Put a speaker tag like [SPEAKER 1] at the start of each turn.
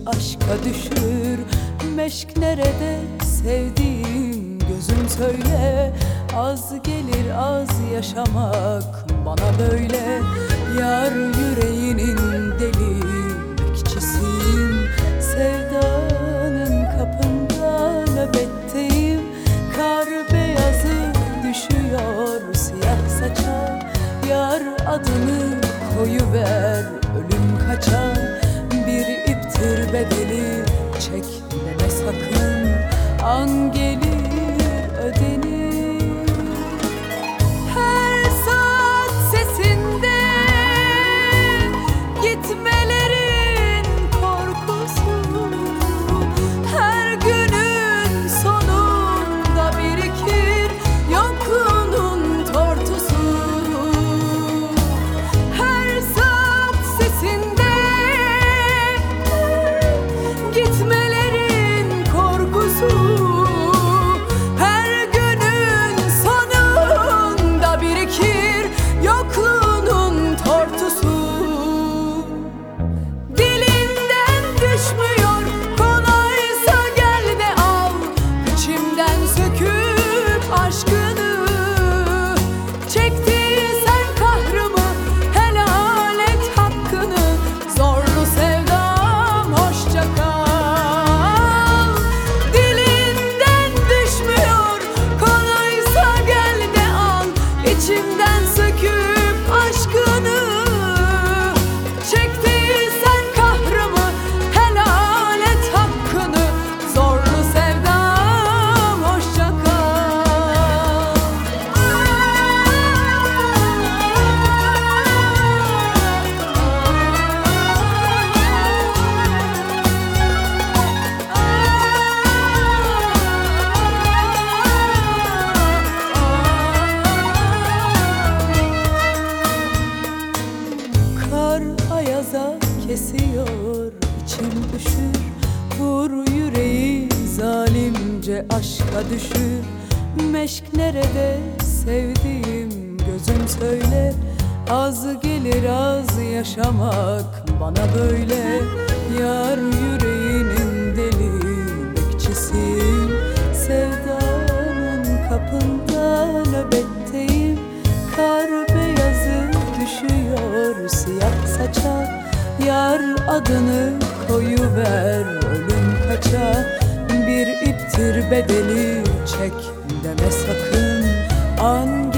[SPEAKER 1] aşka düşür. Meşk nerede sevdiğim gözüm söyle. Az gelir az yaşamak bana böyle. Yar yüreğinin deli bekçisiyim. Sevdanın kapında nöbetteyim. Kar beyazı düşüyor siyah saça. Yar adını koyuver ölüm kaçar. Bir iptir bedeli çek deme sakın. An gelir ödenir. Her saat sesinde gitmelerin korkusu. Her günün sonunda birikir yokluğunun tortusu. Her saat sesinde gitmelerin korkusu. Her günün sonunda birikir yokluğunun tortusu. Dilinden düşmüyor kolaysa gel de al. İçimden söküp aşkını. Çektiysen kahrımı helal et hakkını. Zorlu sevdam hoşça kal. Dilinden düşmüyor kolaysa gel de al. İçimden söküp aşkını. Çektiysen kahrımı helal et hakkını. Zorlu sevdam hoşça kal. Kar ayaza kesiyor, içim üşür. Vur yüreği zalimce aşka düşür. Meşk nerede sevdiğim gözüm söyle. Az gelir az yaşamak bana böyle. Yar yüreğinin deli bekçisiyim. Sevdanın kapında nöbetteyim. Kar beyazı düşüyor siyah saça. Yar adını koyuver ölüm kaça. Bir iptir bedeli çek deme sakın. An